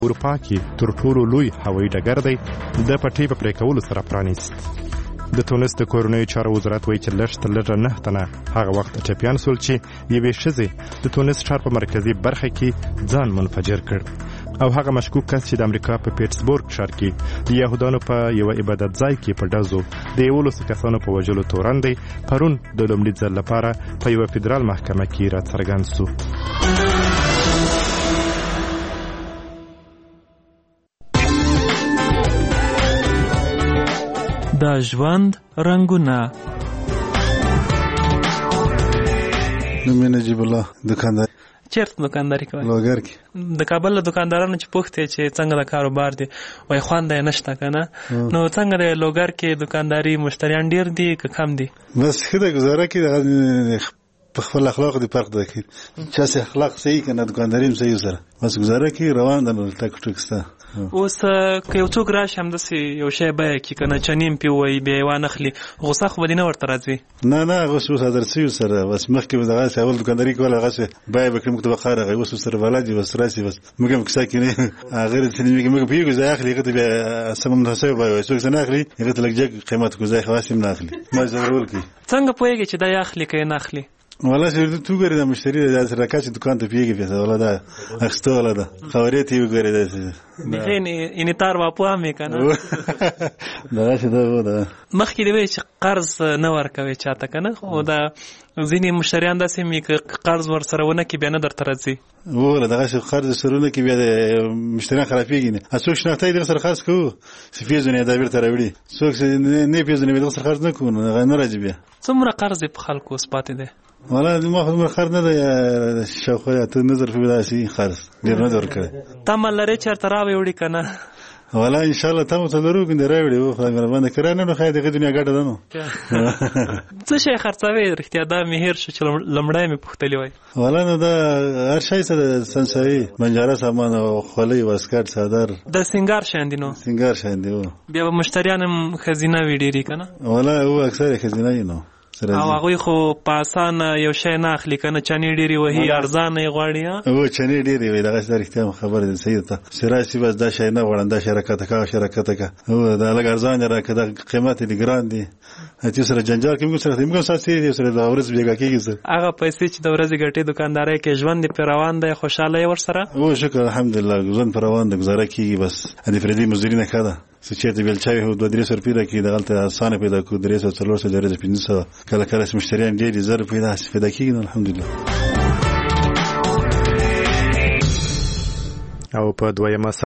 اروپا کې تر ټولو لوی هوایي ډګر دی د پټې په پرې کولو سره پرانیست. د تونس د کورنیو چارو وزارت وایي چې لږ تر لږه 9 تنه هغه وخت ټپیان سول چې یوې ښځې د تونس ښار په مرکزي برخه کې ځان منفجر کړ او هغه مشکوک کس چې د امریکا په پیټسبورګ ښار کې د یهودانو په یو عبادت ځای کې په ډزو د 11 کسانو په وژلو تورن دی پرون د لومړي ځل لپاره په یو فدرال محکمه کې راڅرګند سو. د ژوند رنګونه. نوم نجیب الله، دکاندار. چیرته دکانداري کوي؟ لوګر کې. د کابل له دکاندارانو چې پوښتې چې څنګه د کاروبار دی وای خوند یې نشته کنه، نو څنګه د لوګر کې دکانداري مشتریان ډیر دي که کم دي؟ بس خدای گزاره کې په خپل اخلاق دی فرق دی چې چا سه اخلاق صحیح کنه دکانداري هم صحیح سره بس گزاره کې روان ده نو ټک ټک ستا. اوس که یو څوک راشي همداسې یو شی بیه کړي که نه چنیم پې ووایي بیا یې وانخلي غوسه خو به دې نه ورته راځي؟ نه اوس عادت شوي سره بس مخکې به دغسې اول دکانداري کوله هغسې بیه به کړي موږ ته به ښه راغی اوس ورسره بلد یي بس راسي بس موږ هم کیسه کې نه هغې سلمي کې موږ پوهېږو ځای اخلي هغه ته بیا سمه مناسبه بیه وایي څوک څه نه اخلي هغه ته لږ جګ قیمت کو ځای خلاص هم نه اخلي ما ضرور کوي. څنګه پوهېږي چې دا یې اخلي که یې نه اخلي؟ والله چې تو ګورې د مشتری د سرکا چې دکان ته پیږي پیسه ولا دا اخستو ولا دا خبرې تی وګورې دا نه انتار واپو هم کنه دا چې دا و دا مخکې دی چې قرض نه ورکوي چاته کنه او دا ځینې مشتریان داسې مې که قرض ور سره ونه کې بیا نه درته راځي وله دغه چې قرض سرونه کې بیا د مشتریان خرابېږي نه څوک شناخته دغه سره خاص کوو سفیزونه دا بیرته راوړي څوک نه پیژنې دغه سره خرج نه کوو نه راځي بیا. څومره قرض په خلکو سپاتې دی؟ والله ما خو خرج نه دی شاوخوا ته نظر په داسې خرج ډیر نه ورکړي. تمه لري چېرته راوړي که نه؟ والله ان شاء الله تاسو ته لرو کنده راوړي او خدای مهربانه کړه نه خو دغه دنیا ګټه ده نو څه شي خرڅوي رښتیا دا مهر شو چې لمړی مې پوښتلی وای. والله نو دا هر شی سره سنسوي منجاره سامان او خولۍ واسکټ صدر د سنگار شاندي نو سنگار شاندي بیا به مشتریان هم خزینه وی ډیری کنه. والله او اکثر خزینه نو او هغوی خو په اسانه یو شی نه اخلي که نه چنې ډېرې وهي ارزانه یې غواړي. او چنې ډېرې وي دغسې دا رښتیا خبره ده صحیح ده چې راشي بس دا شی نه غواړم دا شی راکته که هغه شی راکته که او دا لږ ارزان یې راکړه دا قیمت یې دې ګران دي چې سره جنجال کې موږ سره موږ هم ساعت تېرېږي سره د ورځ بېګا کېږي سره هغه پیسې چې د ورځې ګټې دکاندارۍ کې ژوند دې پرې روان دی خوشحاله یې ورسره؟ او شکر الحمدلله ژوند پرې روان دی ګزاره کېږي بس د فردي مزدوري نه ښه ده څه چېرته بیلچاوي هو 2-3 سوه پیدا کړي دغلته اسانه پیدا کړو 300 400 500 کله کله مشتریان ډېر دي زر پیدا کېږي نو الحمدلله. او په دویمه